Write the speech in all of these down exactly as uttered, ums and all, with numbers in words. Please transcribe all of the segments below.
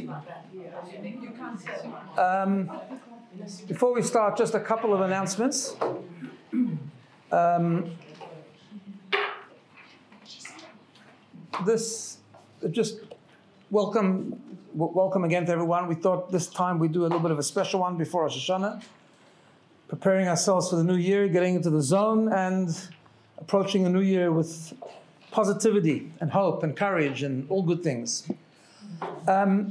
Um, before we start, just a couple of announcements. Um, this, just welcome, w- welcome again to everyone. We thought this time we'd do a little bit of a special one before Rosh Hashanah, preparing ourselves for the new year, getting into the zone, and approaching the new year with positivity and hope and courage and all good things. Um,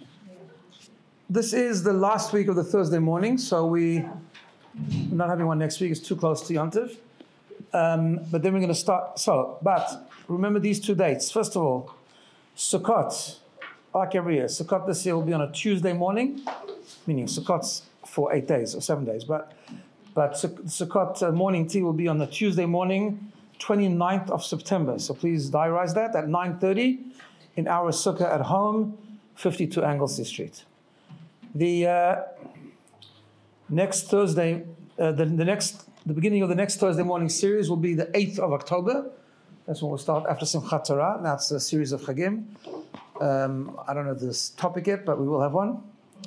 this is the last week of the Thursday morning, so we, we're not having one next week. It's too close to Yom Tov. Um, but then we're going to start. So, but remember these two dates. First of all, Sukkot, like every year, Sukkot this year will be on a Tuesday morning, meaning Sukkot's for eight days or seven days. But but Sukkot uh, morning tea will be on the Tuesday morning, twenty-ninth of September. So please diarize that at nine thirty in our sukkah at home, fifty-two Anglesey Street. The uh, next Thursday, uh, the, the next, the beginning of the next Thursday morning series will be the eighth of October. That's when we'll start after Simchat Torah. That's a series of Chagim. Um, I don't know this topic yet, but we will have one.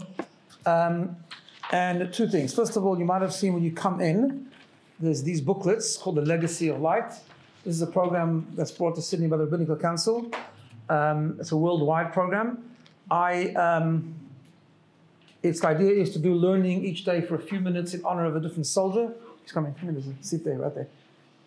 Um, and two things. First of all, you might have seen when you come in, there's these booklets called The Legacy of Light. This is a program that's brought to Sydney by the Rabbinical Council. Um, it's a worldwide program. I, um, its idea is to do learning each day for a few minutes in honor of a different soldier. He's coming. There's a seat there, right there.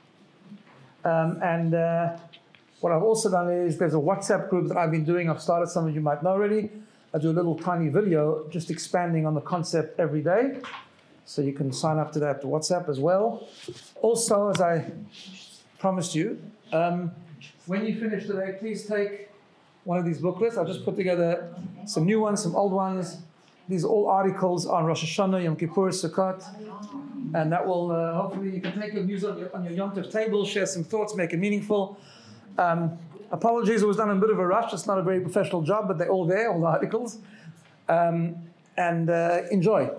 Um, and uh, what I've also done is there's a WhatsApp group that I've been doing. I've started, some of you might know already. I do a little tiny video just expanding on the concept every day. So you can sign up to that WhatsApp as well. Also, as I promised you, um, when you finish today, please take one of these booklets. I've just put together some new ones, some old ones. These are all articles on Rosh Hashanah, Yom Kippur, Sukkot. And that will, uh, hopefully, you can take and use on your, on your Yom Tov table, share some thoughts, make it meaningful. Um, apologies, it was done in a bit of a rush. It's not a very professional job, but they're all there, all the articles. Um, and uh, enjoy.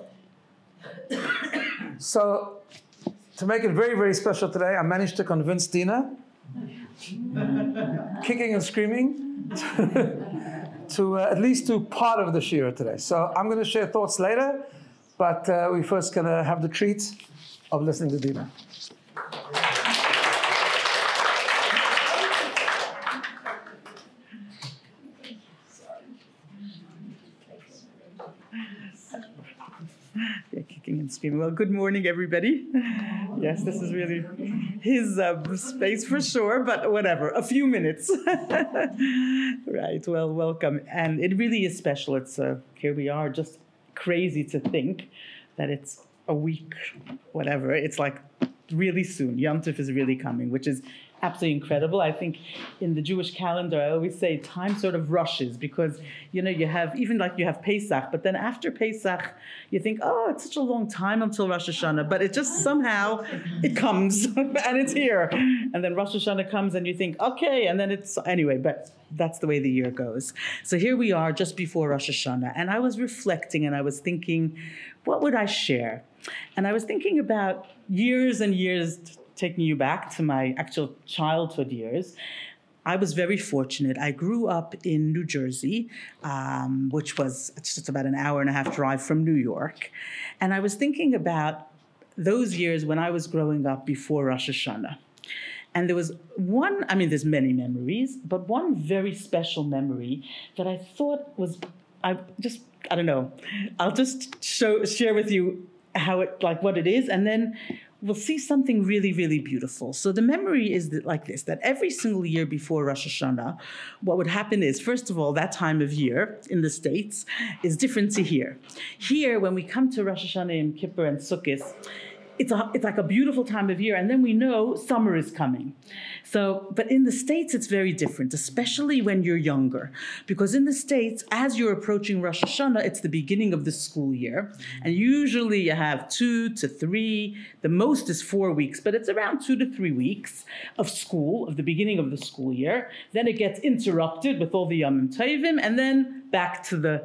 So, to make it very, very special today, I managed to convince Dina, kicking and screaming, to uh, at least do part of the shira today. So I'm going to share thoughts later, but uh, we're first going to have the treat of listening to Dina. Yeah, kicking and screaming. Well, good morning, everybody. Yes, this is really his uh, space for sure, but whatever, a few minutes. Right, well, welcome. And it really is special. It's uh, here we are, just crazy to think that it's a week, whatever. It's like really soon. Yom Tov is really coming, which is absolutely incredible. I think in the Jewish calendar, I always say time sort of rushes because, you know, you have, even like you have Pesach, but then after Pesach, you think, oh, it's such a long time until Rosh Hashanah, but it just somehow, it comes and it's here. And then Rosh Hashanah comes and you think, okay, and then it's, anyway, but that's the way the year goes. So here we are just before Rosh Hashanah, and I was reflecting and I was thinking, what would I share? And I was thinking about years and years taking you back to my actual childhood years. I was very fortunate. I grew up in New Jersey, um, which was just about an hour and a half drive from New York. And I was thinking about those years when I was growing up before Rosh Hashanah. And there was one, I mean, there's many memories, but one very special memory that I thought was, I just, I don't know, I'll just show, share with you how it, like what it is, and then we'll see something really, really beautiful. So the memory is that, like this, that every single year before Rosh Hashanah, what would happen is, first of all, that time of year in the States is different to here. Here, when we come to Rosh Hashanah, Yom Kippur, and Sukkot, it's, a, it's like a beautiful time of year, and then we know summer is coming. So, but in the States, it's very different, especially when you're younger. Because in the States, as you're approaching Rosh Hashanah, it's the beginning of the school year. And usually you have two to three, the most is four weeks, but it's around two to three weeks of school, of the beginning of the school year. Then it gets interrupted with all the Yom Tovim, and then back to the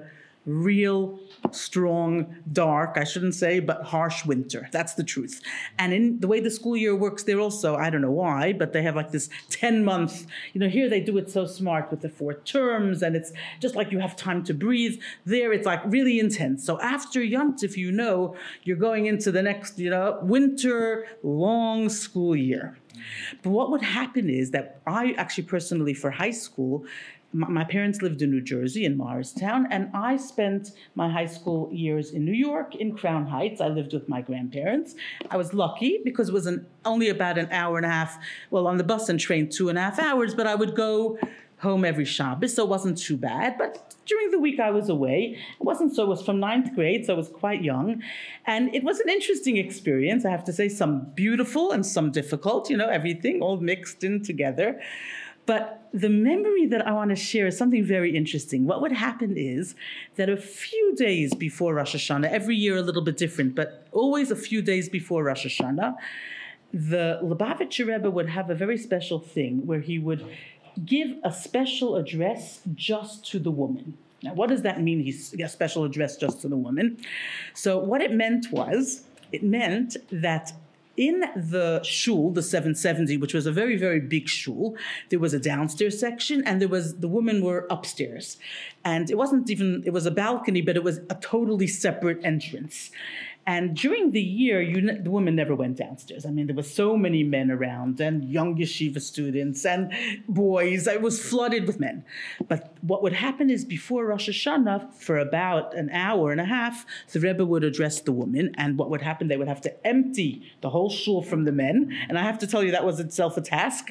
real, strong, dark, I shouldn't say, but harsh winter. That's the truth. And in the way the school year works there also, I don't know why, but they have like this ten month, you know, here they do it so smart with the four terms, and it's just like you have time to breathe. There it's like really intense. So after Yontif, you know, you're going into the next, you know, winter, long school year. But what would happen is that I actually personally, for high school, my parents lived in New Jersey, in Morristown, and I spent my high school years in New York, in Crown Heights. I lived with my grandparents. I was lucky because it was an, only about an hour and a half, well, on the bus and train, two and a half hours, but I would go home every Shabbos, so it wasn't too bad. But during the week I was away. It wasn't so, it was from ninth grade, so I was quite young. And it was an interesting experience, I have to say, some beautiful and some difficult, you know, everything all mixed in together. But the memory that I want to share is something very interesting. What would happen is that a few days before Rosh Hashanah, every year a little bit different, but always a few days before Rosh Hashanah, the Lubavitcher Rebbe would have a very special thing where he would give a special address just to the woman. Now, what does that mean, he's a special address just to the woman? So what it meant was, it meant that in the shul, the seven seventy, which was a very, very big shul, there was a downstairs section and there was, the women were upstairs. And it wasn't even, it was a balcony, but it was a totally separate entrance. And during the year, you, the women never went downstairs. I mean, there were so many men around and young yeshiva students and boys. It was flooded with men. But what would happen is before Rosh Hashanah, for about an hour and a half, the Rebbe would address the women. And what would happen, they would have to empty the whole shul from the men. And I have to tell you, that was itself a task.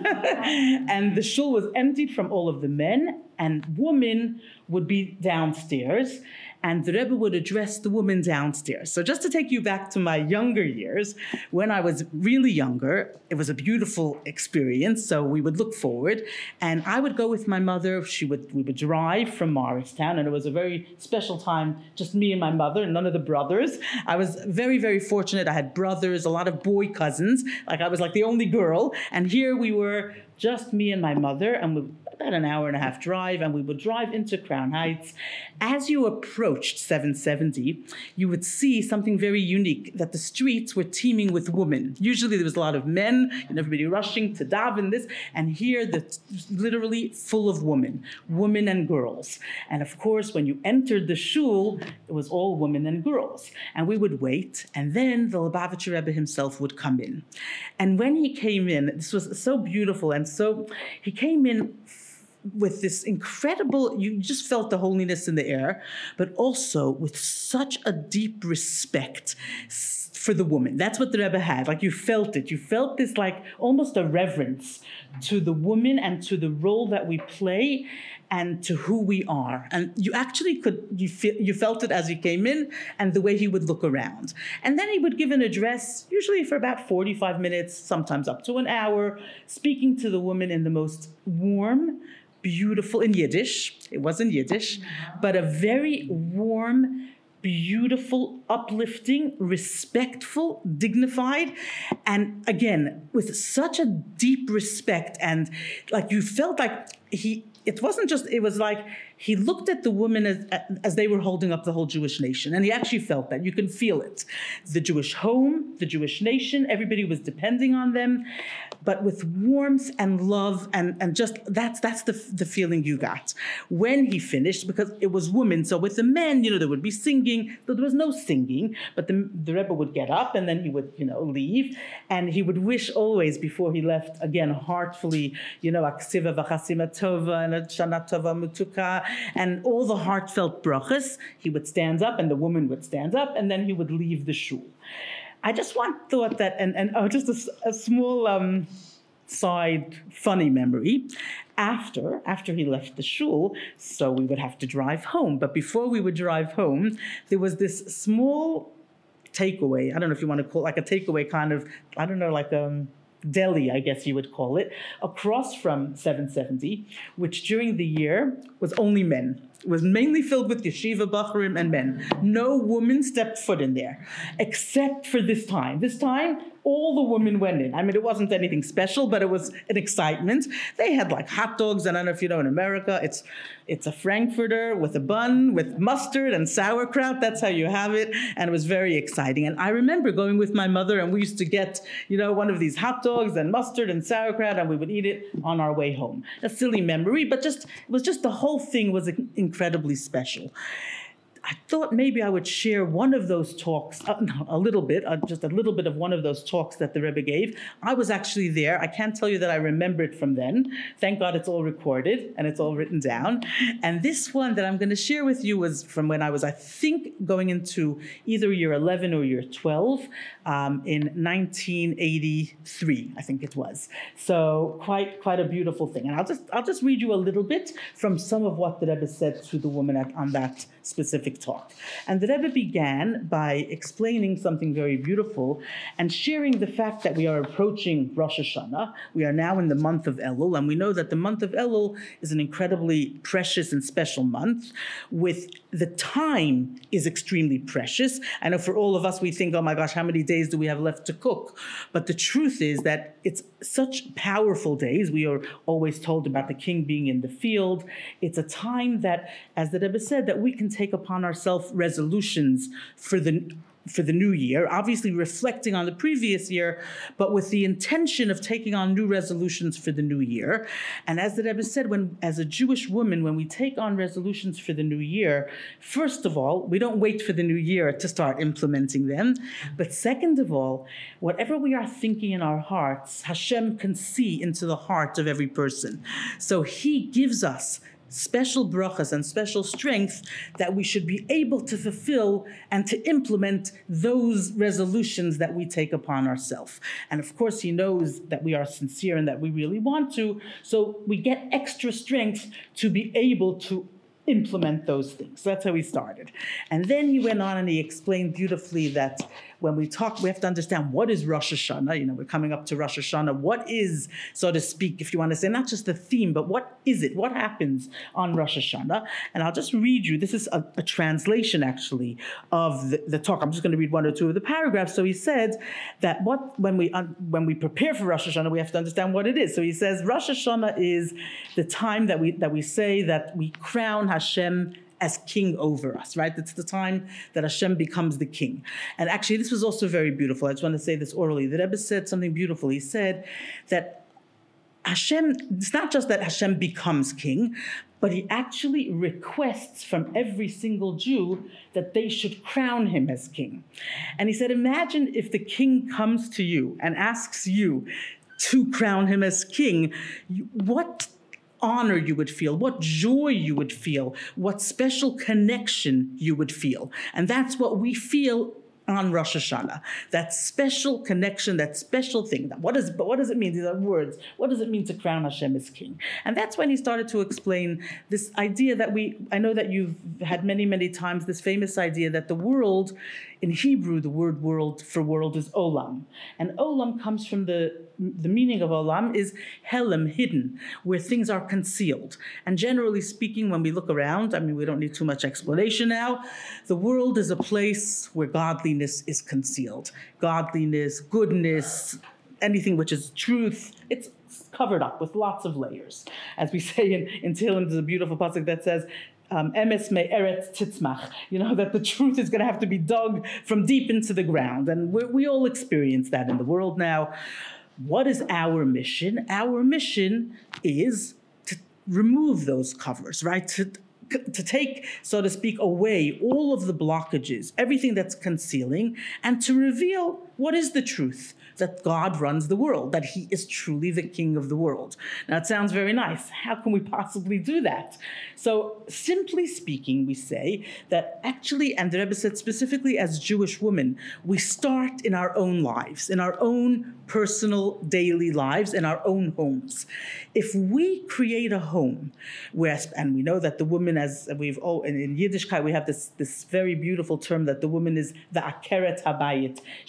And the shul was emptied from all of the men, and women would be downstairs. And the Rebbe would address the woman downstairs. So just to take you back to my younger years, when I was really younger, it was a beautiful experience. So we would look forward, and I would go with my mother. She would, we would drive from Morristown, and it was a very special time, just me and my mother, and none of the brothers. I was very, very fortunate. I had brothers, a lot of boy cousins. Like I was like the only girl. And here we were, just me and my mother, and we, about an hour and a half drive, and we would drive into Crown Heights. As you approached seven seventy, you would see something very unique, that the streets were teeming with women. Usually there was a lot of men and everybody rushing to daven this, and here it's literally full of women, women and girls. And of course, when you entered the shul, it was all women and girls. And we would wait, and then the Lubavitcher Rebbe himself would come in. And when he came in, this was so beautiful, and so he came in with this incredible, you just felt the holiness in the air, but also with such a deep respect for the woman. That's what the Rebbe had. Like you felt it. You felt this like almost a reverence to the woman and to the role that we play and to who we are. And you actually could, you, feel, you felt it as he came in and the way he would look around. And then he would give an address, usually for about forty-five minutes, sometimes up to an hour, speaking to the woman in the most warm, beautiful, in Yiddish, it was in Yiddish, but a very warm, beautiful, uplifting, respectful, dignified, and again, with such a deep respect, and like you felt like he, it wasn't just, it was like he looked at the women as, as they were holding up the whole Jewish nation, and he actually felt that. You can feel it. The Jewish home, the Jewish nation, everybody was depending on them, but with warmth and love, and, and just that's that's the, the feeling you got when he finished, because it was women. So with the men, you know, there would be singing, but there was no singing, but the, the Rebbe would get up and then he would, you know, leave, and he would wish always before he left, again, heartfully, you know, Aksiva v'chasima tova and Shana tova mutuka, and all the heartfelt brachas. He would stand up and the woman would stand up, and then he would leave the shul. I just want thought that, and, and oh, just a, a small um, side funny memory. After, after he left the shul, so we would have to drive home. But before we would drive home, there was this small takeaway. I don't know if you want to call it like a takeaway kind of, I don't know, like um deli, I guess you would call it, across from seven seventy, which during the year was only men. It was mainly filled with yeshiva bachurim and men. No woman stepped foot in there, except for this time. This time, all the women went in. I mean, it wasn't anything special, but it was an excitement. They had like hot dogs, and I don't know if you know, in America, it's it's a Frankfurter with a bun, with mustard and sauerkraut. That's how you have it, and it was very exciting. And I remember going with my mother, and we used to get, you know, one of these hot dogs and mustard and sauerkraut, and we would eat it on our way home. A silly memory, but just it was just the whole thing was incredibly special. I thought maybe I would share one of those talks, uh, no, a little bit, uh, just a little bit of one of those talks that the Rebbe gave. I was actually there. I can't tell you that I remember it from then. Thank God it's all recorded and it's all written down. And this one that I'm going to share with you was from when I was, I think, going into either year eleven or year twelve um, in nineteen eighty-three, I think it was. So quite quite a beautiful thing. And I'll just I'll just read you a little bit from some of what the Rebbe said to the woman at, on that specific talk. And the Rebbe began by explaining something very beautiful and sharing the fact that we are approaching Rosh Hashanah. We are now in the month of Elul, and we know that the month of Elul is an incredibly precious and special month. With the time is extremely precious. I know for all of us, we think, oh my gosh, how many days do we have left to cook? But the truth is that it's such powerful days. We are always told about the king being in the field. It's a time that, as the Rebbe said, that we can take upon ourselves resolutions for the for the new year, obviously reflecting on the previous year, but with the intention of taking on new resolutions for the new year. And as the Rebbe said, when, as a Jewish woman, when we take on resolutions for the new year, first of all, we don't wait for the new year to start implementing them. But second of all, whatever we are thinking in our hearts, Hashem can see into the heart of every person. So he gives us special brachas and special strength that we should be able to fulfill and to implement those resolutions that we take upon ourselves. And of course, he knows that we are sincere and that we really want to, so we get extra strength to be able to implement those things. So that's how he started. And then he went on and he explained beautifully that when we talk, we have to understand what is Rosh Hashanah. You know, we're coming up to Rosh Hashanah. What is, so to speak, if you want to say, not just the theme, but what is it? What happens on Rosh Hashanah? And I'll just read you. This is a, a translation, actually, of the, the talk. I'm just going to read one or two of the paragraphs. So he said that what when we uh, when we prepare for Rosh Hashanah, we have to understand what it is. So he says Rosh Hashanah is the time that we that we say that we crown Hashem as king over us, right? It's the time that Hashem becomes the king. And actually, this was also very beautiful. I just want to say this orally. The Rebbe said something beautiful. He said that Hashem, it's not just that Hashem becomes king, but he actually requests from every single Jew that they should crown him as king. And he said, imagine if the king comes to you and asks you to crown him as king, what honor you would feel, what joy you would feel, what special connection you would feel. And that's what we feel on Rosh Hashanah, that special connection, that special thing. What, is, what does it mean? These are words. What does it mean to crown Hashem as king? And that's when he started to explain this idea that we, I know that you've had many, many times this famous idea that the world, in Hebrew, the word world for world is olam. And olam comes from the, the meaning of olam is helem, hidden, where things are concealed. And generally speaking, when we look around, I mean, we don't need too much explanation now, the world is a place where godliness is concealed. Godliness, goodness, anything which is truth, it's covered up with lots of layers. As we say in, in Tehillim, there's a beautiful pasuk that says, emes me'eretz titzmach, you know, that the truth is going to have to be dug from deep into the ground. And we, we all experience that in the world now. What is our mission? Our mission is to remove those covers, right? To, to take, so to speak, away all of the blockages, everything that's concealing, and to reveal what is the truth, that God runs the world, that he is truly the king of the world. Now, it sounds very nice. How can we possibly do that? So, simply speaking, we say that actually, and the Rebbe said specifically as Jewish women, we start in our own lives, in our own personal daily lives, in our own homes. If we create a home where, and we know that the woman, as we've, oh, in, in Yiddishkeit, we have this, this very beautiful term that the woman is the akeret habayit. She's the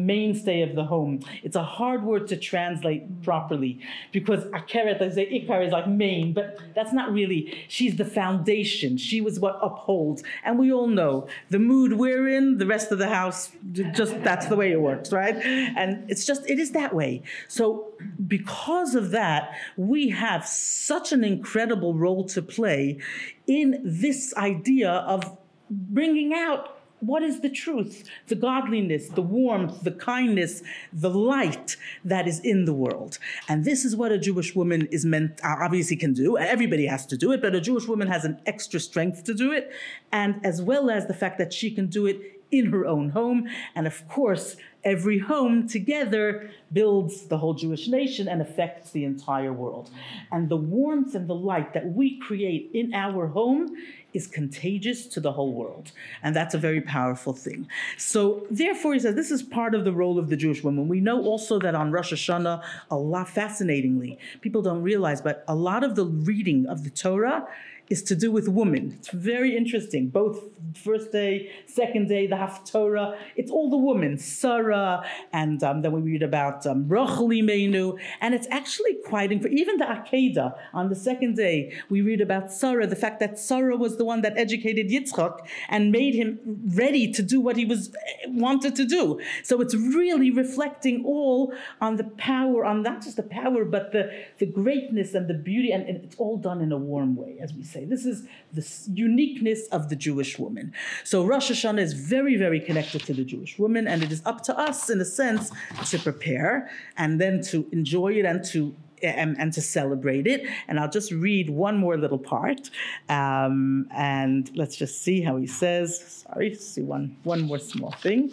mainstay of the home. It's a hard word to translate properly because akeret, I say ikar is like main, but that's not really. She's the foundation. She was what upholds. And we all know the mood we're in, the rest of the house, just that's the way it works, right? And it's just, it is that way. So because of that, we have such an incredible role to play in this idea of bringing out what is the truth, the godliness, the warmth, the kindness, the light that is in the world. And this is what a Jewish woman is meant, obviously can do. Everybody has to do it, but a Jewish woman has an extra strength to do it, and as well as the fact that she can do it in her own home. And of course, every home together builds the whole Jewish nation and affects the entire world. And the warmth and the light that we create in our home is contagious to the whole world. And that's a very powerful thing. So therefore, he says, this is part of the role of the Jewish woman. We know also that on Rosh Hashanah, a lot, fascinatingly, people don't realize, but a lot of the reading of the Torah is to do with women. It's very interesting. Both first day, second day, the Haftorah, it's all the women, Sarah, and um, then we read about um, Rachel Imeinu, and it's actually quite, even the Akedah, on the second day, we read about Sarah, the fact that Sarah was the one that educated Yitzchak and made him ready to do what he was wanted to do. So it's really reflecting all on the power, on not just the power, but the, the greatness and the beauty, and, and it's all done in a warm way, as we say. This is the uniqueness of the Jewish woman. So Rosh Hashanah is very, very connected to the Jewish woman, and it is up to us, in a sense, to prepare and then to enjoy it and to and, and to celebrate it. And I'll just read one more little part, um, and let's just see how he says. Sorry, see one one more small thing.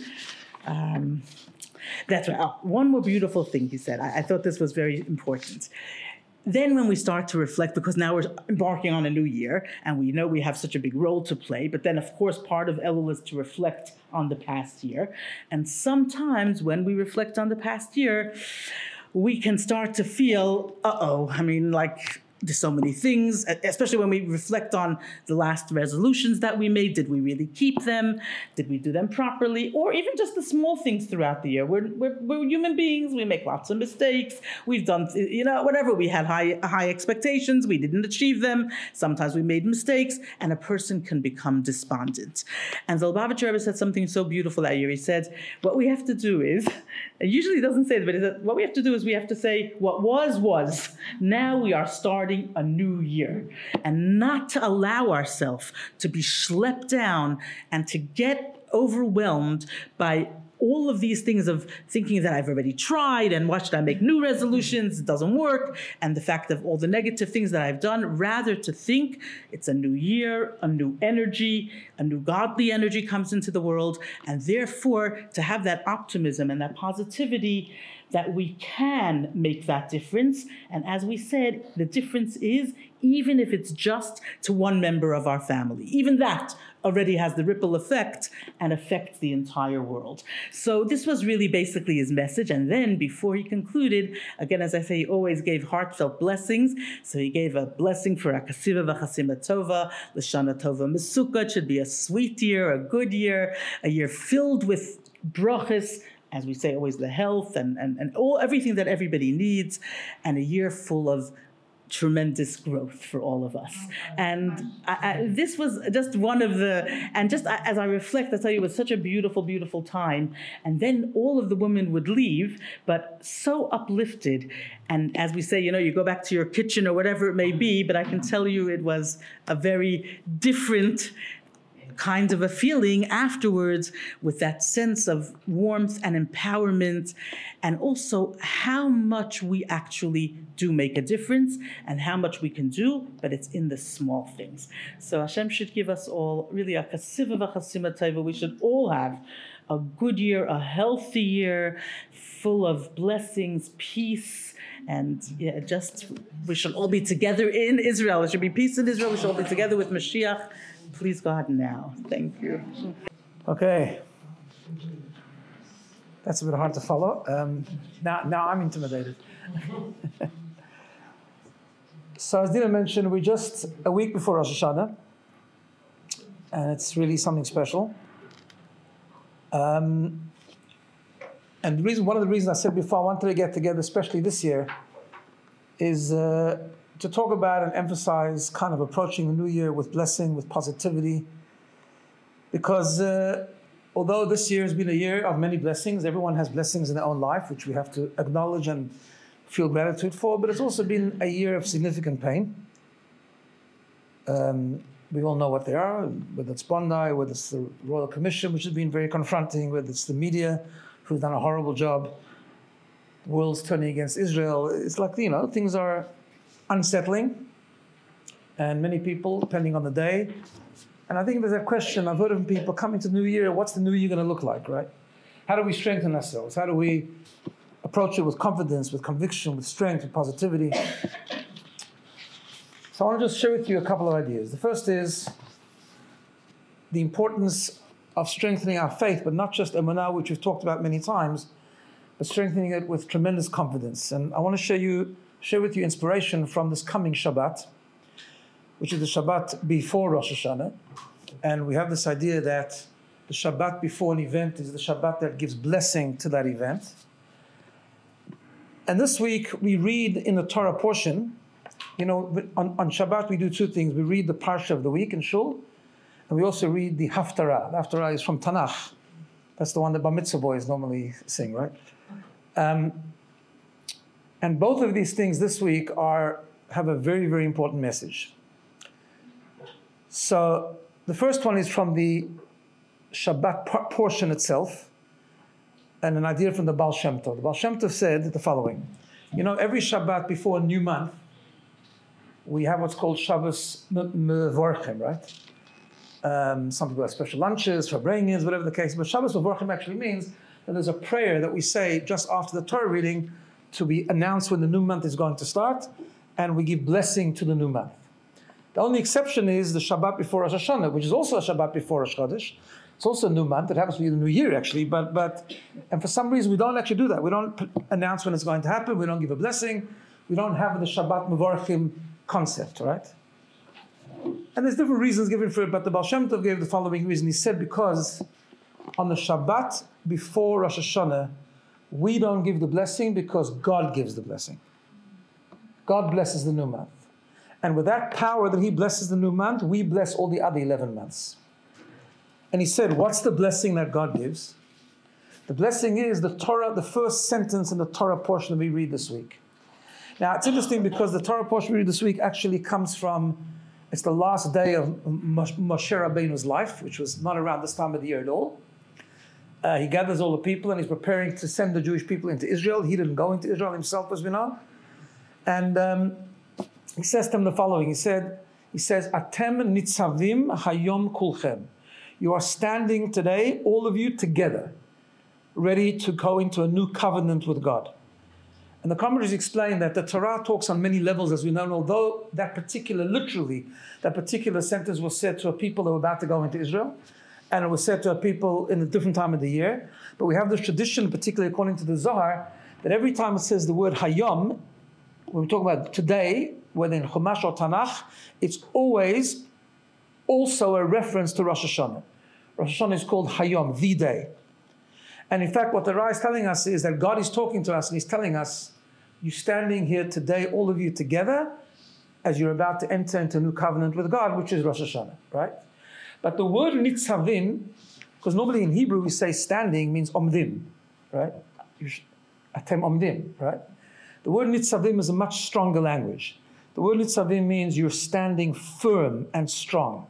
Um, that's right. Oh, one more beautiful thing he said. I, I thought this was very important. Then when we start to reflect, because now we're embarking on a new year, and we know we have such a big role to play, but then, of course, part of Elul is to reflect on the past year. And sometimes when we reflect on the past year, we can start to feel, uh-oh, I mean, like, there's so many things, especially when we reflect on the last resolutions that we made. Did we really keep them? Did we do them properly? Or even just the small things throughout the year. We're, we're, we're human beings. We make lots of mistakes. We've done, you know, whatever. We had high, high expectations. We didn't achieve them. Sometimes we made mistakes, and a person can become despondent. And the Lubavitcher Rebbe said something so beautiful that year. He said, what we have to do is, and usually he doesn't say it, but he said, what we have to do is we have to say, what was, was. Now we are starting a new year, and not to allow ourselves to be schlepped down and to get overwhelmed by all of these things of thinking that I've already tried, and why should I make new resolutions? It doesn't work. And the fact of all the negative things that I've done, rather to think it's a new year, a new energy, a new godly energy comes into the world. And therefore, to have that optimism and that positivity that we can make that difference. And as we said, the difference is, even if it's just to one member of our family, even that already has the ripple effect and affects the entire world. So this was really basically his message. And then before he concluded, again, as I say, he always gave heartfelt blessings. So he gave a blessing for Akasiva v'chasima tova, l'shana tova mesukah. It should be a sweet year, a good year, a year filled with brachas, as we say, always the health and, and, and all everything that everybody needs, and a year full of tremendous growth for all of us. And I, I, this was just one of the, and just as I reflect, I tell you, it was such a beautiful, beautiful time. And then all of the women would leave, but so uplifted. And as we say, you know, you go back to your kitchen or whatever it may be, but I can tell you it was a very different kind of a feeling afterwards, with that sense of warmth and empowerment, and also how much we actually do make a difference and how much we can do, but it's in the small things. So Hashem should give us all really a kasiva v'chasima tova. We should all have a good year, a healthy year, full of blessings, peace, and yeah, just we should all be together in Israel. There should be peace in Israel. We should all be together with Mashiach. Please God now. Thank you. Okay. That's a bit hard to follow. Um, now, now I'm intimidated. So as Dina mentioned, we're just a week before Rosh Hashanah, and it's really something special. Um, and the reason, one of the reasons I said before I wanted to get together, especially this year, is uh, to talk about and emphasize kind of approaching the new year with blessing, with positivity. Because uh, although this year has been a year of many blessings, everyone has blessings in their own life, which we have to acknowledge and feel gratitude for, but it's also been a year of significant pain. Um, we all know what they are, whether it's Bondi, whether it's the Royal Commission, which has been very confronting, whether it's the media, who's done a horrible job, the world's turning against Israel. It's like, you know, things are unsettling, and many people, depending on the day. And I think there's a question, I've heard of people coming to the new year, what's the new year going to look like, right? How do we strengthen ourselves? How do we approach it with confidence, with conviction, with strength, with positivity? So I want to just share with you a couple of ideas. The first is the importance of strengthening our faith, but not just emunah, which we've talked about many times, but strengthening it with tremendous confidence. And I want to share you, share with you inspiration from this coming Shabbat, which is the Shabbat before Rosh Hashanah. And we have this idea that the Shabbat before an event is the Shabbat that gives blessing to that event. And this week we read in the Torah portion, you know, on, on Shabbat we do two things. We read the Parsha of the week in Shul, and we also read the Haftarah. The Haftarah is from Tanakh. That's the one that Bar Mitzvah boys normally sing, right? Um, and both of these things this week are have a very, very important message. So the first one is from the Shabbat portion itself, and an idea from the Baal Shem Tov. The Baal Shem Tov said the following: you know, every Shabbat before a new month, we have what's called Shabbos Mevorchim, right? Um, some people have special lunches, Farbrengens, whatever the case. But Shabbos Mevorchim actually means that there's a prayer that we say just after the Torah reading to be announced when the new month is going to start, and we give blessing to the new month. The only exception is the Shabbat before Rosh Hashanah, which is also a Shabbat before Rosh Chodesh. It's also a new month. It happens to be the new year, actually. But, but, and for some reason, we don't actually do that. We don't p- announce when it's going to happen. We don't give a blessing. We don't have the Shabbat Mevorchim concept, right? And there's different reasons given for it, but the Baal Shem Tov gave the following reason. He said because on the Shabbat before Rosh Hashanah, we don't give the blessing because God gives the blessing. God blesses the new month. And with that power that he blesses the new month, we bless all the other eleven months. And he said, what's the blessing that God gives? The blessing is the Torah, the first sentence in the Torah portion that we read this week. Now, it's interesting because the Torah portion we read this week actually comes from, it's the last day of Moshe Rabbeinu's life, which was not around this time of the year at all. Uh, he gathers all the people and he's preparing to send the Jewish people into Israel. He didn't go into Israel himself, as we know. And um, he says to them the following. He said, he says, Atem nitzavim hayom kulchem. You are standing today, all of you together, ready to go into a new covenant with God. And the commentaries explain that the Torah talks on many levels, as we know, and although that particular, literally, that particular sentence was said to a people that were about to go into Israel, and it was said to a people in a different time of the year, but we have this tradition, particularly according to the Zohar, that every time it says the word Hayom, when we talk about today, whether in Chumash or Tanakh, it's always also a reference to Rosh Hashanah. Rosh Hashanah is called Hayom, the day. And in fact, what the Ra is telling us is that God is talking to us and he's telling us, you're standing here today, all of you together, as you're about to enter into a new covenant with God, which is Rosh Hashanah, right? But the word nitzavim, because normally in Hebrew we say standing means omdim, right? Atem omdim, right? The word nitzavim is a much stronger language. The word nitzavim means you're standing firm and strong.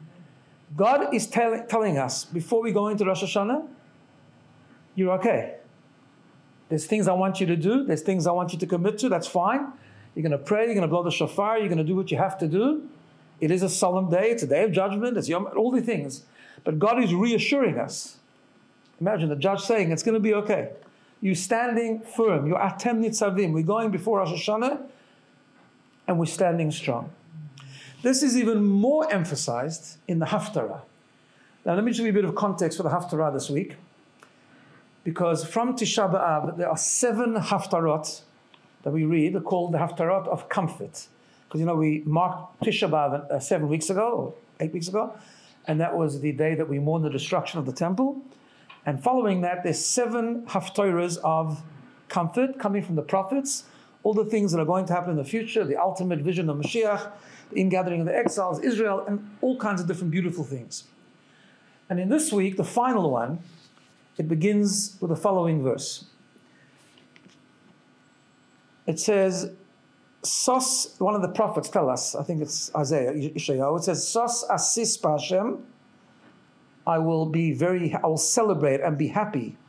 God is tell, telling us, before we go into Rosh Hashanah, you're okay. There's things I want you to do. There's things I want you to commit to. That's fine. You're going to pray. You're going to blow the shofar. You're going to do what you have to do. It is a solemn day. It's a day of judgment. It's Yom, all the things. But God is reassuring us. Imagine the judge saying, it's going to be okay. You're standing firm. You're atem nitzavim. We're going before Rosh Hashanah, and we're standing strong. This is even more emphasized in the Haftarah. Now, let me give you a bit of context for the Haftarah this week. Because from Tisha B'Av, there are seven Haftarot that we read, they're called the Haftarot of comfort. Because, you know, we marked Tisha B'Av uh, seven weeks ago, or eight weeks ago, and that was the day that we mourned the destruction of the temple. And following that, there's seven haftorahs of comfort coming from the prophets, all the things that are going to happen in the future, the ultimate vision of Mashiach, the ingathering of the exiles, Israel, and all kinds of different beautiful things. And in this week, the final one, it begins with the following verse. It says, Sos, one of the prophets tell us, I think it's Isaiah, Ishayahu, it says, Sos asis b'Hashem, I will be very, I will celebrate and be happy,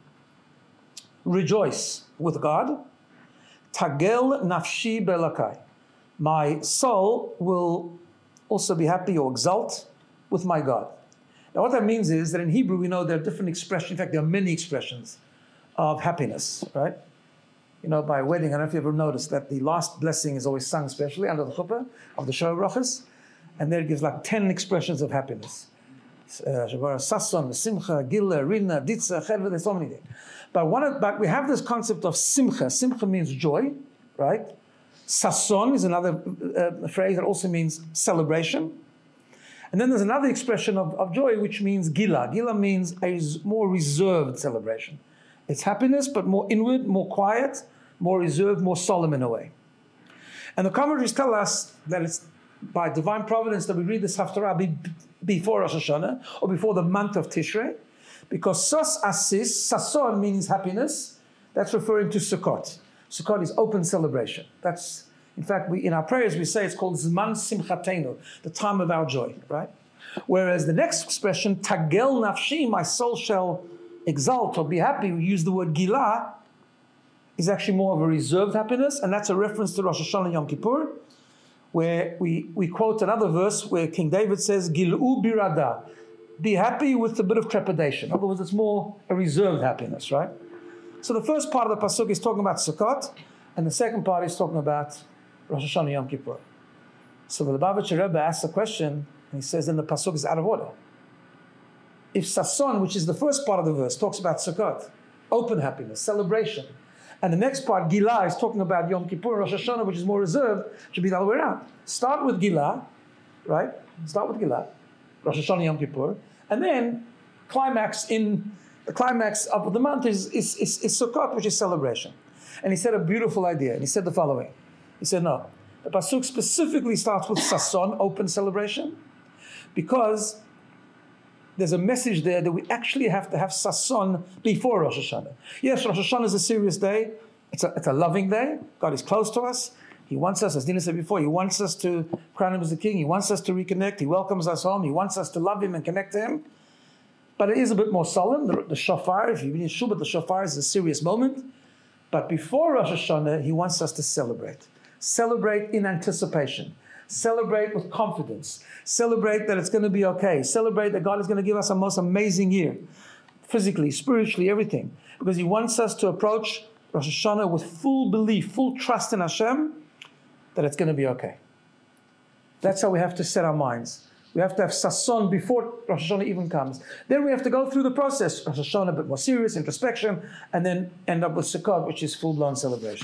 rejoice with God. Tagel nafshi belakai, my soul will also be happy or exult with my God. Now what that means is that in Hebrew we know there are different expressions, in fact there are many expressions of happiness, right? You know, by a wedding, I don't know if you ever noticed that the last blessing is always sung, especially under the chuppah of the Shor Brachas, and there it gives like ten expressions of happiness. Sasson, Simcha, Gila, Rina, Ditza, Chedva, there's so many things. But, one of, but we have this concept of Simcha. Simcha means joy, right? Sasson is another uh, phrase that also means celebration. And then there's another expression of, of joy which means Gila. Gila means a more reserved celebration. It's happiness, but more inward, more quiet, more reserved, more solemn in a way. And the commentaries tell us that it's by divine providence that we read this Haftarah be, before Rosh Hashanah, or before the month of Tishrei, because Sos Asis, Sasson means happiness, that's referring to Sukkot. Sukkot is open celebration. That's, in fact, we in our prayers we say it's called Zman Simchatenu, the time of our joy, right? Whereas the next expression, Tagel Nafshi, my soul shall exult or be happy, we use the word Gila, is actually more of a reserved happiness, and that's a reference to Rosh Hashanah Yom Kippur, where we, we quote another verse where King David says, Gil'u birada, be happy with a bit of trepidation. In other words, it's more a reserved happiness, right? So the first part of the Pasuk is talking about Sukkot, and the second part is talking about Rosh Hashanah Yom Kippur. So the Lubavitcher Rebbe asks a question, and he says, then the Pasuk is out of order. If Sasson, which is the first part of the verse, talks about Sukkot, open happiness, celebration, and the next part, Gila, is talking about Yom Kippur, Rosh Hashanah, which is more reserved, should be the other way around. Start with Gila, right? Start with Gila, Rosh Hashanah, Yom Kippur, and then climax in the climax of the month is, is, is, is Sukkot, which is celebration. And he said a beautiful idea, and he said the following. He said, no, the Pasuk specifically starts with Sasson, open celebration, because there's a message there that we actually have to have Sasson before Rosh Hashanah. Yes, Rosh Hashanah is a serious day. It's a, it's a loving day. God is close to us. He wants us, as Dina said before, he wants us to crown him as the king. He wants us to reconnect. He welcomes us home. He wants us to love him and connect to him. But it is a bit more solemn. The, the shofar, if you mean Shabbat, the shofar is a serious moment. But before Rosh Hashanah, he wants us to celebrate. Celebrate in anticipation. Celebrate with confidence. Celebrate that it's going to be okay. Celebrate that God is going to give us a most amazing year. Physically, spiritually, everything. Because he wants us to approach Rosh Hashanah with full belief, full trust in Hashem, that it's going to be okay. That's how we have to set our minds. We have to have Sasson before Rosh Hashanah even comes. Then we have to go through the process. Rosh Hashanah a bit more serious, introspection, and then end up with Sukkot, which is full-blown celebration.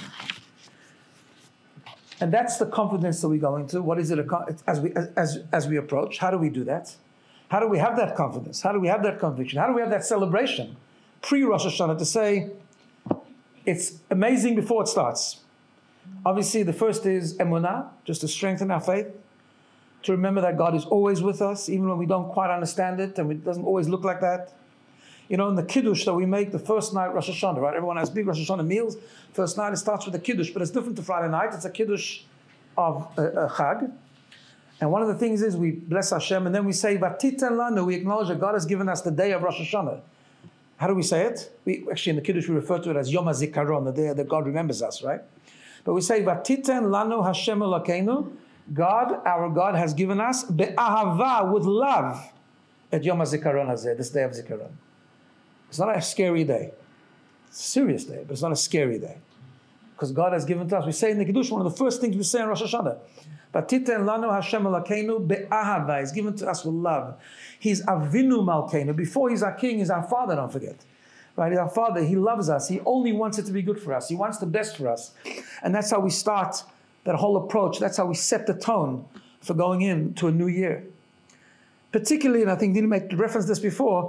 And that's the confidence that we go into. What is it as we, as, as we approach? How do we do that? How do we have that confidence? How do we have that conviction? How do we have that celebration pre-Rosh Hashanah to say, it's amazing before it starts? Obviously, the first is emunah, just to strengthen our faith, to remember that God is always with us, even when we don't quite understand it, and it doesn't always look like that. You know, in the Kiddush that we make the first night, Rosh Hashanah, right? Everyone has big Rosh Hashanah meals. First night, it starts with the Kiddush, but it's different to Friday night. It's a Kiddush of a, a Chag. And one of the things is we bless Hashem, and then we say, Vatiten lanu, we acknowledge that God has given us the day of Rosh Hashanah. How do we say it? We Actually, in the Kiddush, we refer to it as Yom HaZikaron, the day that God remembers us, right? But we say, Vatiten lanu Hashem Elokeinu, God, our God, has given us be'ahava, with love, at Yom HaZikaron Hazeh, this day of Zikaron. It's not a scary day. It's a serious day, but it's not a scary day. Because God has given to us. We say in the Kiddush, one of the first things we say in Rosh Hashanah, Vatiten lanu Hashem Elokeinu be'ahava. He's given to us with love. He's Avinu Malkeinu. Before he's our king, he's our father, don't forget. Right? He's our father. He loves us. He only wants it to be good for us. He wants the best for us. And that's how we start that whole approach. That's how we set the tone for going into a new year. Particularly, and I think Dina made reference to this before,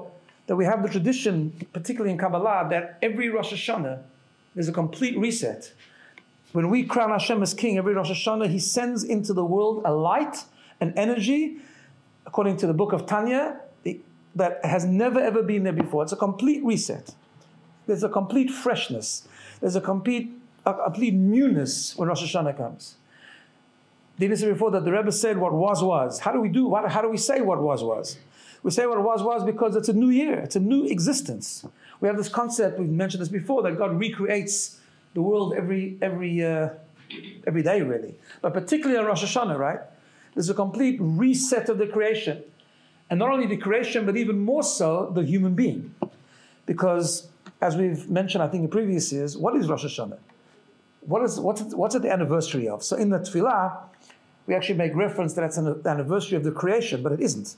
that we have the tradition, particularly in Kabbalah, that every Rosh Hashanah is a complete reset. When we crown Hashem as king, every Rosh Hashanah, he sends into the world a light, an energy, according to the book of Tanya, that has never ever been there before. It's a complete reset. There's a complete freshness. There's a complete, a complete newness when Rosh Hashanah comes. Didn't I say before that the Rebbe said what was was? How do we do? What, how do we say what was was? We say what was was because it's a new year. It's a new existence. We have this concept, we've mentioned this before, that God recreates the world every every uh, every day, really. But particularly on Rosh Hashanah, right? There's a complete reset of the creation. And not only the creation, but even more so, the human being. Because, as we've mentioned, I think in previous years, what is Rosh Hashanah? What is, what's, it, what's it the anniversary of? So in the Tefillah, we actually make reference that it's an anniversary of the creation, but it isn't.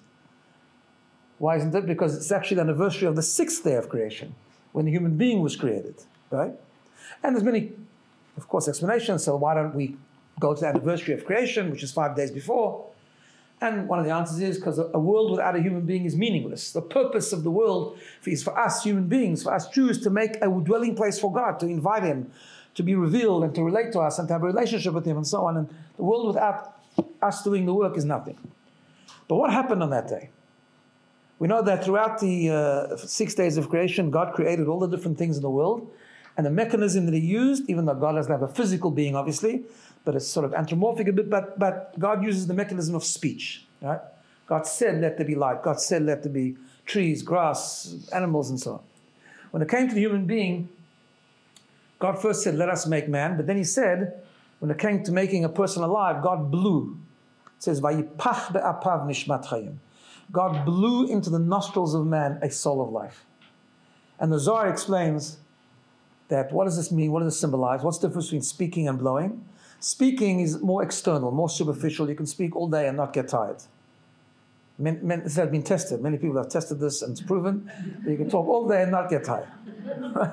Why isn't it? Because it's actually the anniversary of the sixth day of creation, when the human being was created, right? And there's many, of course, explanations. So why don't we go to the anniversary of creation, which is five days before? And one of the answers is because a world without a human being is meaningless. The purpose of the world is for us human beings, for us Jews, to make a dwelling place for God, to invite him, to be revealed and to relate to us and to have a relationship with him and so on. And the world without us doing the work is nothing. But what happened on that day? We know that throughout the uh, six days of creation, God created all the different things in the world. And the mechanism that he used, even though God doesn't have a physical being, obviously, but it's sort of anthropomorphic a bit, but, but God uses the mechanism of speech, right? God said, let there be light. God said, let there be trees, grass, animals, and so on. When it came to the human being, God first said, let us make man. But then he said, when it came to making a person alive, God blew. It says, Vayipach be'apav nishmat chayim. God blew into the nostrils of man a soul of life. And the Zohar explains that what does this mean? What does this symbolize? What's the difference between speaking and blowing? Speaking is more external, more superficial. You can speak all day and not get tired. Men, men, this has been tested. Many people have tested this and it's proven that you can talk all day and not get tired. Right?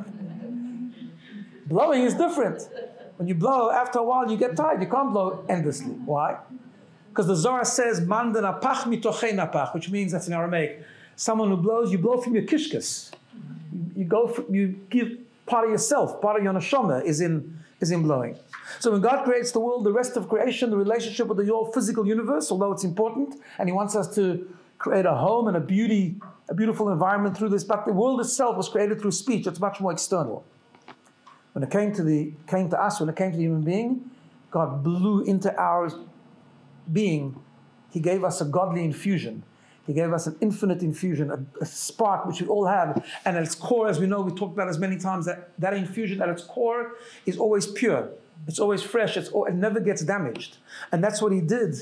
Blowing is different. When you blow, after a while you get tired. You can't blow endlessly. Why? Because the Zohar says, "Man denapach mitochei napach," which means, that's in Aramaic, someone who blows, you blow from your kishkas. You, you go, for, you give part of yourself, part of your neshama is in is in blowing. So when God creates the world, the rest of creation, the relationship with the whole physical universe, although it's important, and he wants us to create a home and a beauty, a beautiful environment through this, but the world itself was created through speech. It's much more external. When it came to the came to us, when it came to the human being, God blew into our being. He gave us a godly infusion. He gave us an infinite infusion, a, a spark which we all have. And at its core, as we know, we talked about as many times, that that infusion at its core is always pure. It's always fresh. It's all, it never gets damaged. And that's what he did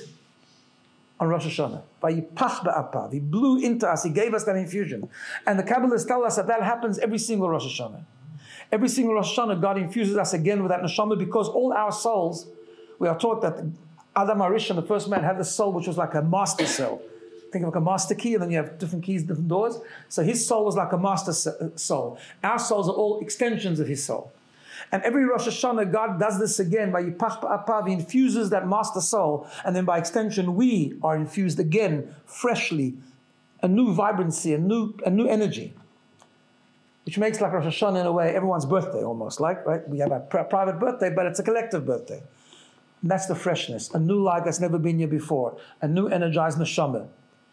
on Rosh Hashanah. Vayipach be'apav. He blew into us. He gave us that infusion. And the Kabbalists tell us that that happens every single Rosh Hashanah. Every single Rosh Hashanah, God infuses us again with that neshama, because all our souls, we are taught that Adam HaRishon, the first man, had the soul which was like a master cell. Think of like a master key, and then you have different keys, different doors. So his soul was like a master soul. Our souls are all extensions of his soul. And every Rosh Hashanah, God does this again. By Yipach Ba'apav, he infuses that master soul. And then by extension, we are infused again, freshly, a new vibrancy, a new, a new energy. Which makes like Rosh Hashanah, in a way, everyone's birthday almost, like, right? We have a pri- private birthday, but it's a collective birthday. And that's the freshness, a new light that's never been here before, a new energized neshama.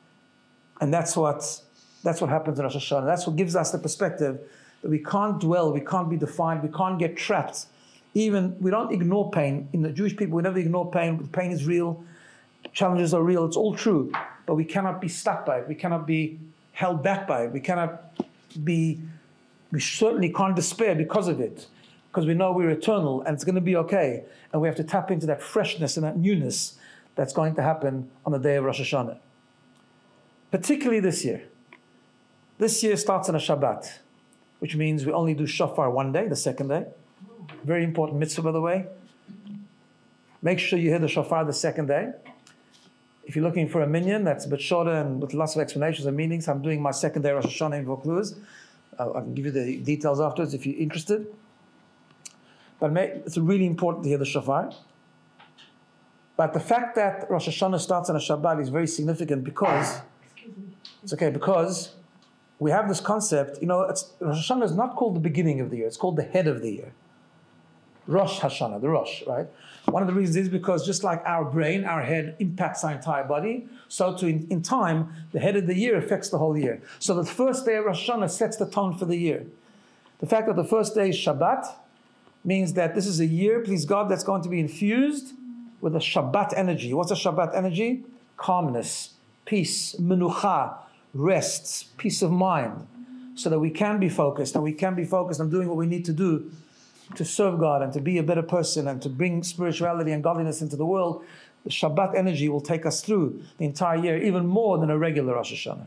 And that's what, that's what happens in Rosh Hashanah. That's what gives us the perspective that we can't dwell, we can't be defined, we can't get trapped. Even, we don't ignore pain. In the Jewish people, we never ignore pain. Pain is real, challenges are real, it's all true. But we cannot be stuck by it. We cannot be held back by it. We cannot be, we certainly can't despair because of it. Because we know we're eternal and it's going to be okay. And we have to tap into that freshness and that newness that's going to happen on the day of Rosh Hashanah. Particularly this year. This year starts on a Shabbat, which means we only do shofar one day, the second day. Very important mitzvah, by the way. Make sure you hear the shofar the second day. If you're looking for a minyan, that's a bit shorter and with lots of explanations and meanings. I'm doing my second day Rosh Hashanah in Vaucluse. Uh, I can give you the details afterwards if you're interested. But it's really important to hear the shofar. But the fact that Rosh Hashanah starts on a Shabbat is very significant because, it's okay, because we have this concept, you know, it's, Rosh Hashanah is not called the beginning of the year, it's called the head of the year. Rosh Hashanah, the Rosh, right? One of the reasons is because just like our brain, our head impacts our entire body, so too in, in time, the head of the year affects the whole year. So the first day of Rosh Hashanah sets the tone for the year. The fact that the first day is Shabbat means that this is a year, please God, that's going to be infused with a Shabbat energy. What's a Shabbat energy? Calmness, peace, menucha, rests, peace of mind, so that we can be focused, and we can be focused on doing what we need to do to serve God and to be a better person and to bring spirituality and godliness into the world. The Shabbat energy will take us through the entire year, even more than a regular Rosh Hashanah.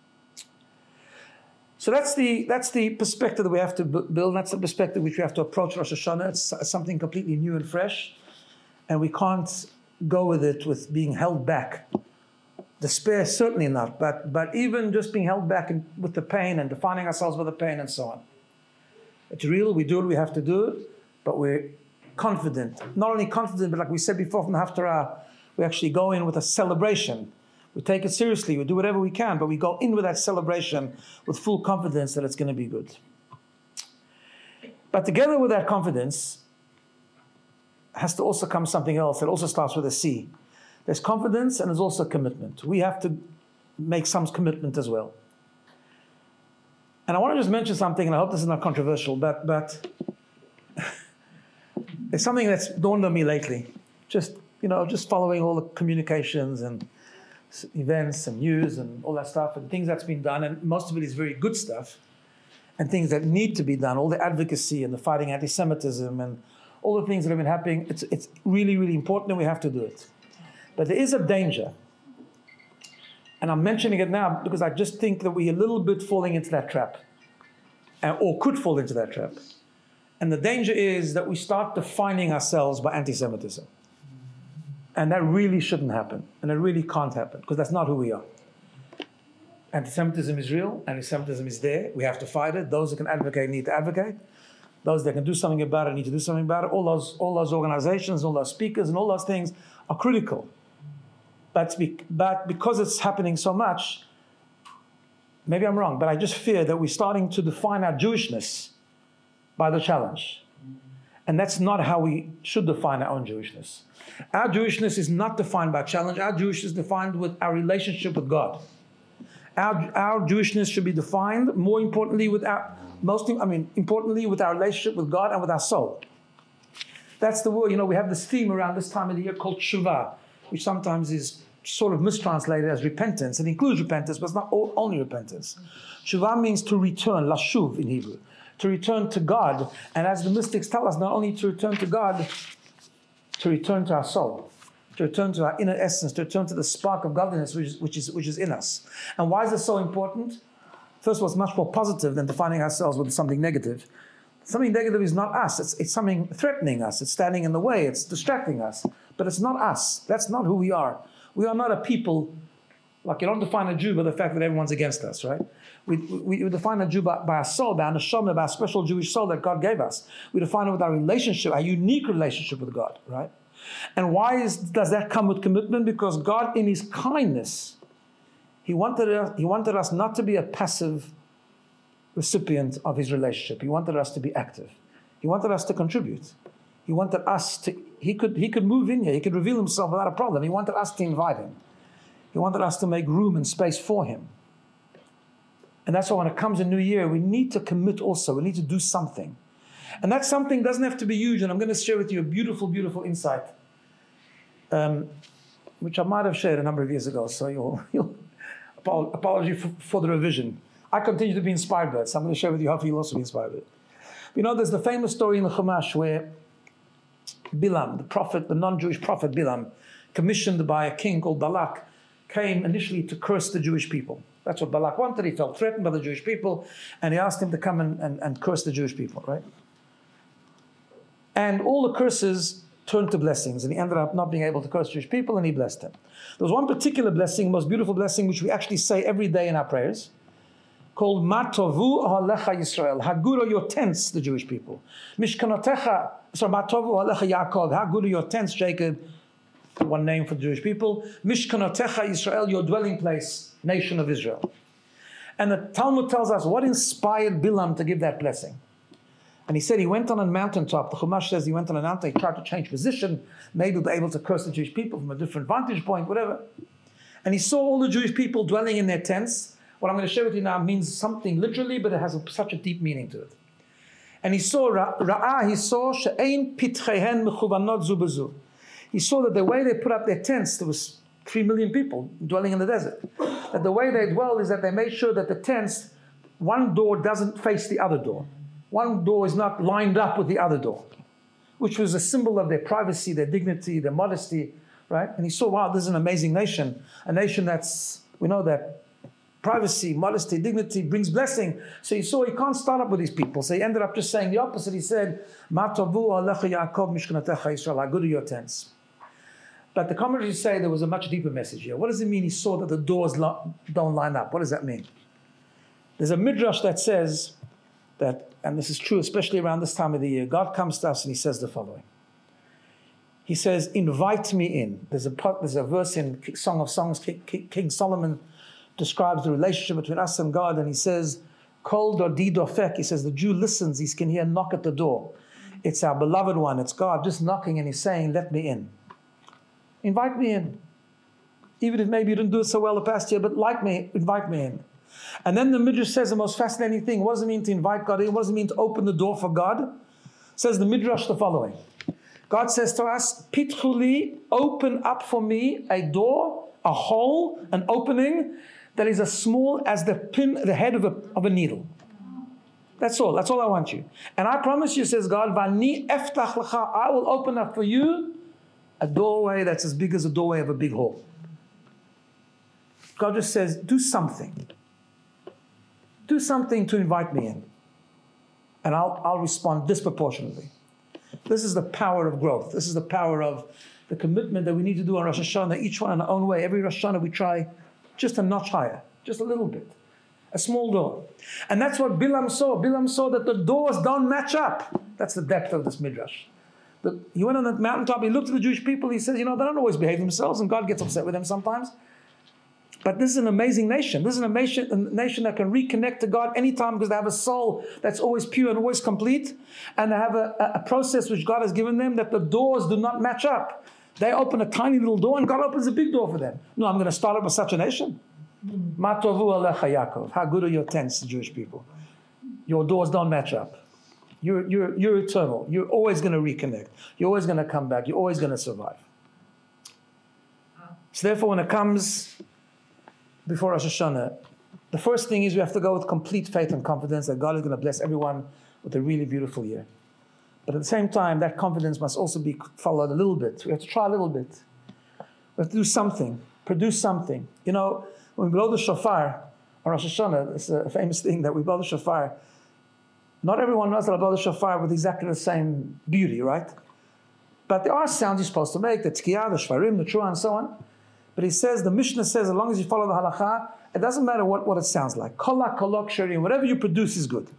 So that's the, that's the perspective that we have to build. That's the perspective which we have to approach Rosh Hashanah. It's something completely new and fresh, and we can't go with it with being held back. Despair, certainly not, but, but even just being held back in, with the pain and defining ourselves with the pain and so on. It's real, we do what we have to do, but we're confident. Not only confident, but like we said before from the Haftarah, we actually go in with a celebration. We take it seriously, we do whatever we can, but we go in with that celebration with full confidence that it's going to be good. But together with that confidence has to also come something else. It also starts with a C. There's confidence and there's also commitment. We have to make some commitment as well. And I want to just mention something, and I hope this is not controversial, but, but it's something that's dawned on me lately. Just, you know, just following all the communications and events and news and all that stuff and things that's been done, and most of it is very good stuff, and things that need to be done, all the advocacy and the fighting anti-Semitism and all the things that have been happening. It's, it's really, really important, and we have to do it. But there is a danger. And I'm mentioning it now because I just think that we're a little bit falling into that trap, uh, or could fall into that trap. And the danger is that we start defining ourselves by anti-Semitism. And that really shouldn't happen. And it really can't happen, because that's not who we are. Anti-Semitism is real. Anti-Semitism is there. We have to fight it. Those that can advocate need to advocate. Those that can do something about it need to do something about it. All those, all those organizations, all those speakers, and all those things are critical. But, but because it's happening so much, maybe I'm wrong, but I just fear that we're starting to define our Jewishness by the challenge. And that's not how we should define our own Jewishness. Our Jewishness is not defined by challenge. Our Jewishness is defined with our relationship with God. Our, our Jewishness should be defined, more importantly, with our, most, I mean, importantly, with our relationship with God and with our soul. That's the word, you know, we have this theme around this time of the year called Shuvah, which sometimes is sort of mistranslated as repentance. It includes repentance, but it's not only repentance. Shuvah means to return, lashuv in Hebrew, to return to God. And as the mystics tell us, not only to return to God, to return to our soul, to return to our inner essence, to return to the spark of godliness which is, which is, which is in us. And why is this so important? First of all, it's much more positive than defining ourselves with something negative. Something negative is not us. It's, it's something threatening us. It's standing in the way. It's distracting us. But it's not us. That's not who we are. We are not a people, like you don't define a Jew by the fact that everyone's against us, right? We, we, we define a Jew by, by our soul, by our neshama, by our special Jewish soul that God gave us. We define it with our relationship, our unique relationship with God, right? And why is, does that come with commitment? Because God, in His kindness, He wanted us, He wanted us not to be a passive recipient of His relationship. He wanted us to be active. He wanted us to contribute. He wanted us to, he could, he could move in here. He could reveal Himself without a problem. He wanted us to invite Him. He wanted us to make room and space for Him. And that's why when it comes a new year, we need to commit also. We need to do something. And that something doesn't have to be huge. And I'm going to share with you a beautiful, beautiful insight, um, which I might have shared a number of years ago. So you'll, you'll apology for, for the revision. I continue to be inspired by it. So I'm going to share with you. Hopefully you'll also be inspired by it. You know, there's the famous story in the Chumash where Bilam, the prophet, the non-Jewish prophet Bilam, commissioned by a king called Balak, came initially to curse the Jewish people. That's what Balak wanted. He felt threatened by the Jewish people, and he asked him to come and, and, and curse the Jewish people, right? And all the curses turned to blessings, and he ended up not being able to curse Jewish people, and he blessed them. There was one particular blessing, most beautiful blessing, which we actually say every day in our prayers, called Matovu Alecha Yisrael. Haguro your tents, the Jewish people. Mishkanotecha, sorry, Matovu Alecha Yaakov. Haguro your tents, Jacob. One name for the Jewish people. Mishkanotecha Yisrael, your dwelling place, nation of Israel. And the Talmud tells us what inspired Bilam to give that blessing. And he said he went on a mountaintop. The Chumash says he went on a mountain, he tried to change position, maybe be able to curse the Jewish people from a different vantage point, whatever. And he saw all the Jewish people dwelling in their tents. What I'm going to share with you now means something literally, but it has a, such a deep meaning to it. And he saw, Ra'ah, he saw, She'ein pitchehen mechuvanot zu bezu. He saw that the way they put up their tents, there was three million people dwelling in the desert, that the way they dwelled is that they made sure that the tents, one door doesn't face the other door. One door is not lined up with the other door, which was a symbol of their privacy, their dignity, their modesty, right? And he saw, wow, this is an amazing nation, a nation that's, we know that privacy, modesty, dignity brings blessing. So he saw he can't start up with these people. So he ended up just saying the opposite. He said, Ma tovu alecha Yaakov mishkanetecha Yisrael, how good are your tents. But the commentaries say there was a much deeper message here. What does it mean he saw that the doors don't line up? What does that mean? There's a midrash that says that, and this is true especially around this time of the year, God comes to us and he says the following. He says, invite me in. There's a, there's a verse in Song of Songs, King, King Solomon describes the relationship between us and God, and he says, Kol dodi dofek, he says, the Jew listens, he can hear a knock at the door. It's our beloved one, it's God just knocking and he's saying, let me in. Invite me in. Even if maybe you didn't do it so well the past year, but like me, invite me in. And then the Midrash says the most fascinating thing. What does it mean to invite God in? What does it mean to open the door for God? Says the Midrash the following. God says to us, Pitchuli, open up for me a door, a hole, an opening that is as small as the pin, the head of a, of a needle. That's all. That's all I want you. And I promise you, says God, Vani eftach lecha, I will open up for you a doorway that's as big as a doorway of a big hall. God just says, do something. Do something to invite me in. And I'll, I'll respond disproportionately. This is the power of growth. This is the power of the commitment that we need to do on Rosh Hashanah, each one in our own way. Every Rosh Hashanah we try just a notch higher, just a little bit. A small door. And that's what Bilam saw. Bilam saw that the doors don't match up. That's the depth of this midrash. But he went on that mountaintop, he looked at the Jewish people, he says, you know, they don't always behave themselves, and God gets upset with them sometimes. But this is an amazing nation. This is a nation, a nation that can reconnect to God anytime because they have a soul that's always pure and always complete. And they have a, a process which God has given them that the doors do not match up. They open a tiny little door and God opens a big door for them. No, I'm going to start up with such a nation. Ma tovu alecha Yaakov. How good are your tents, Jewish people? Your doors don't match up. You're, you're, you're eternal. You're always going to reconnect. You're always going to come back. You're always going to survive. So therefore, when it comes before Rosh Hashanah, the first thing is we have to go with complete faith and confidence that God is going to bless everyone with a really beautiful year. But at the same time, that confidence must also be followed a little bit. We have to try a little bit. We have to do something, produce something. You know, when we blow the shofar on Rosh Hashanah, it's a famous thing that we blow the shofar. Not everyone knows that I blow the shofar with exactly the same beauty, right? But there are sounds you're supposed to make, the tkiyah, the shvarim, the trua, and so on. But he says, the Mishnah says, as long as you follow the halakha, it doesn't matter what, what it sounds like. Kolak, kolok, sharim, whatever you produce is good.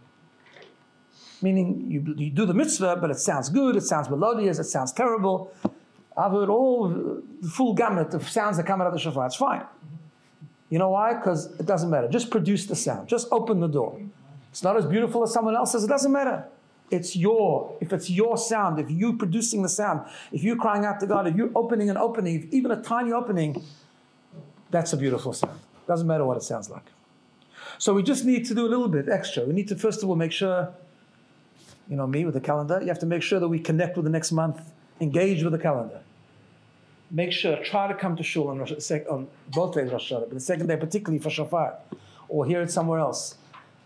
Meaning, you, you do the mitzvah, but it sounds good, it sounds melodious, it sounds terrible. I've heard all the full gamut of sounds that come out of the shofar. It's fine. You know why? Because it doesn't matter. Just produce the sound. Just open the door. It's not as beautiful as someone else's. It doesn't matter. It's your, if it's your sound, if you're producing the sound, if you're crying out to God, if you're opening an opening, even a tiny opening, that's a beautiful sound. Doesn't matter what it sounds like. So we just need to do a little bit extra. We need to, first of all, make sure, you know, me with the calendar, you have to make sure that we connect with the next month, engage with the calendar. Make sure, try to come to shul on, Rosh, on both days Rosh Hashanah, but the second day particularly for shofar, or hear it somewhere else.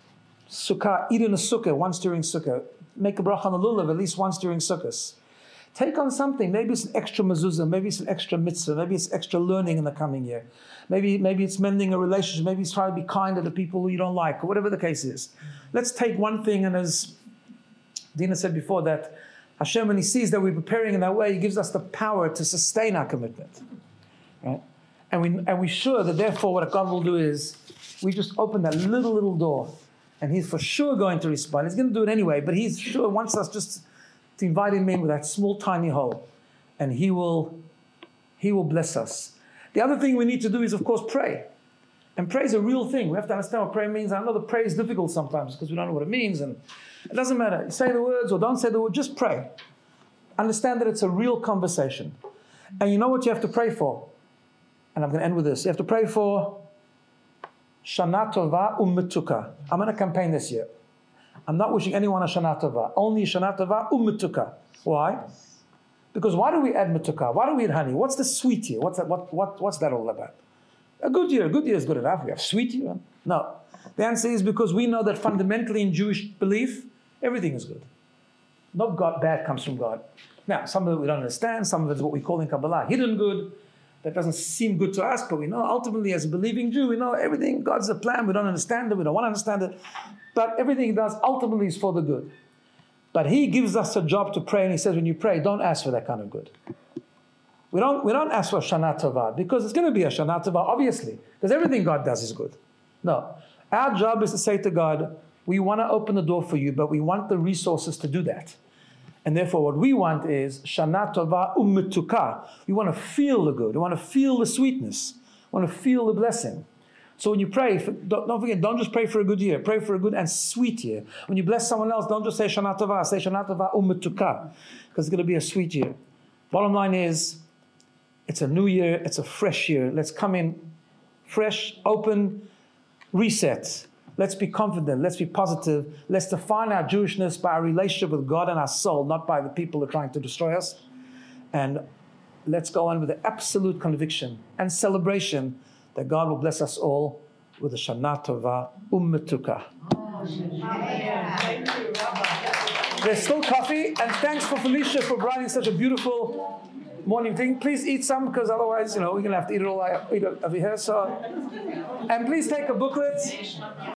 Sukkah, eat in a sukkah once during sukkah. Make a bracha on the lulav at least once during sukkahs. Take on something. Maybe it's an extra mezuzah. Maybe it's an extra mitzvah. Maybe it's extra learning in the coming year. Maybe, maybe it's mending a relationship. Maybe it's trying to be kind to the people who you don't like, or whatever the case is. Let's take one thing, and as Dina said before, that Hashem, when He sees that we're preparing in that way, He gives us the power to sustain our commitment. Right? And we and we're sure that therefore what God will do is we just open that little, little door. And He's for sure going to respond. He's going to do it anyway, but He's sure wants us just to invite Him in with that small, tiny hole. And He will, He will bless us. The other thing we need to do is, of course, pray. And prayer is a real thing. We have to understand what prayer means. I know that prayer is difficult sometimes because we don't know what it means. And it doesn't matter. You say the words or don't say the word, just pray. Understand that it's a real conversation. And you know what you have to pray for? And I'm going to end with this. You have to pray for Shana Tova Ummetuka. I'm on a campaign this year. I'm not wishing anyone a Shana Tova. Only Shana Tova Ummetuka. Why? Because why do we add metuka? Why do we add honey? What's the sweet here? What's that, what, what, what's that all about? A good year. A good year is good enough. We have sweet year. No. The answer is because we know that fundamentally in Jewish belief, everything is good. No God, bad comes from God. Now, some of it we don't understand. Some of it is what we call in Kabbalah hidden good. That doesn't seem good to us, but we know ultimately as a believing Jew, we know everything, God's a plan. We don't understand it. We don't want to understand it. But everything he does ultimately is for the good. But he gives us a job to pray, and he says, when you pray, don't ask for that kind of good. We don't, we don't ask for Shana Tova, because it's going to be a Shana Tova, obviously, because everything God does is good. No. Our job is to say to God, we want to open the door for you, but we want the resources to do that. And therefore, what we want is Shana Tova Ummetuka. We want to feel the good. We want to feel the sweetness. We want to feel the blessing. So when you pray, don't, don't forget, don't just pray for a good year. Pray for a good and sweet year. When you bless someone else, don't just say Shana Tova. Say Shana Tova Ummetuka, because it's going to be a sweet year. Bottom line is, it's a new year. It's a fresh year. Let's come in fresh, open, reset. Let's be confident. Let's be positive. Let's define our Jewishness by our relationship with God and our soul, not by the people who are trying to destroy us. And let's go on with the absolute conviction and celebration that God will bless us all with a Shana Tova Ummetuka. There's still coffee, and thanks for Felicia for providing such a beautiful morning thing. Please eat some, because otherwise, you know, we're going to have to eat it all eat it over here. So, and please take a booklet.